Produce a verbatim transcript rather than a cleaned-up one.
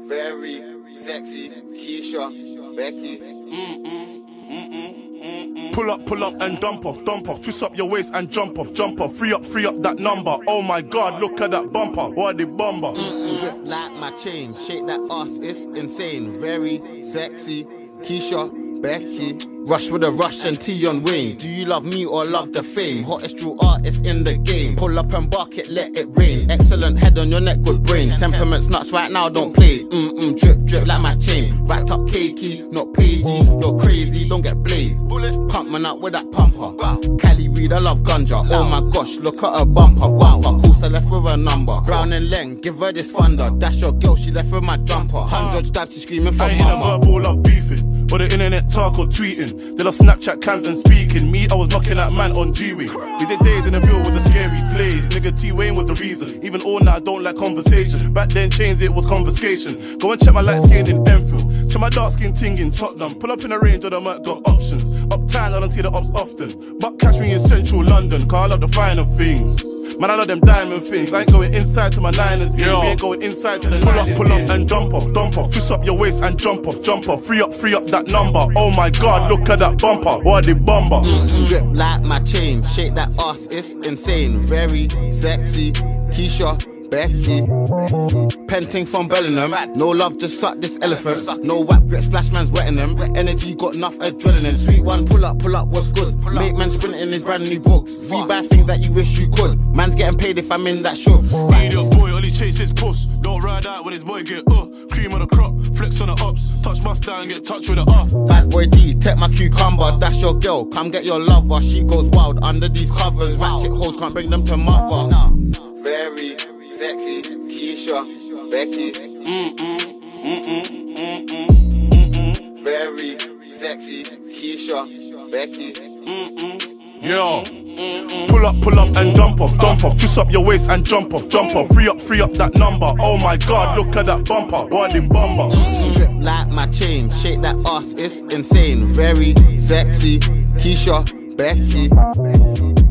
Very sexy, Keisha, Becky. Pull up, pull up and dump off, dump off. Twist up your waist and jump off, jump off. Free up, free up that number. Oh my God, look at that bumper. What the bumper? Mm-mm. Drip like my chain, shake that ass, it's insane. Very sexy, Keisha, Becky. Rush with a rush and T on Wayne. Do you love me or love the fame? Hottest true artist in the game. Pull up and bark it, let it rain. Excellent head on your neck, good brain. Temperament's nuts right now, don't play. Mm-mm, drip, drip like my chain. Wrapped up cakey, not pagey. You're crazy, don't get blazed. Pump man up with that pumper. Cali weed, I love ganja. Oh my gosh, look at her bumper. Wow, of course I left with a number. Brown and Leng, give her this thunder. That's your girl, she left with my jumper. Hundred stabs, she screaming for I ain't mama. a verbal, love beefing. Or the internet talk or tweeting. They love Snapchat cams and speaking. Me, I was knocking that man on G-Wing. These are days in the field with the scary plays. Nigga T-Wayne was the reason. Even all now I don't like conversation. Back then chains it was conversation. Go and check my light skin in Enfield. Check my dark skin ting in Tottenham. Pull up in the range or the Merc got options. Uptown I don't see the ops often. But catch me in central London. Cause I love the finer things. Man, I love them diamond things. I ain't going inside to my liners. Yeah. We ain't going inside to the pull up, pull up and dump off, dump off. Twist up your waist and jump off, jump off. Free up, free up that number. Oh my God, look at that bumper. What the bumper? Mm-mm. Drip like my chain, shake that ass, it's insane. Very sexy, Keisha, Becky. Penting from Bellingham. No love, just suck this elephant. No whack, grit splash man's wetting them. Energy got enough adrenaline. Sweet one, pull up, pull up, what's good? Make man sprint in his brand new books. We buy things that you wish you could. Man's getting paid if I'm in that show. Idiot boy, only chase his puss. Don't ride out when his boy get uh. Cream on the crop, flex on the ups. Touch bust down, get touched with the uh. Bad boy D, take my cucumber. That's your girl, come get your lover. She goes wild under these covers. Ratchet hoes can't bring them to mother. Very sexy, Keisha, Becky. Mm-mm, mm-mm, mm-mm, mm-mm. Very sexy, Keisha, Becky. Mm-mm. Yo. Pull up, pull up and dump off, dump off. Twist up your waist and jump off, jump off. Free up, free up that number. Oh my God, look at that bumper. What the bumper? Mm-mm. Drip like my chain, shake that ass, it's insane. Very sexy, Keisha, Becky.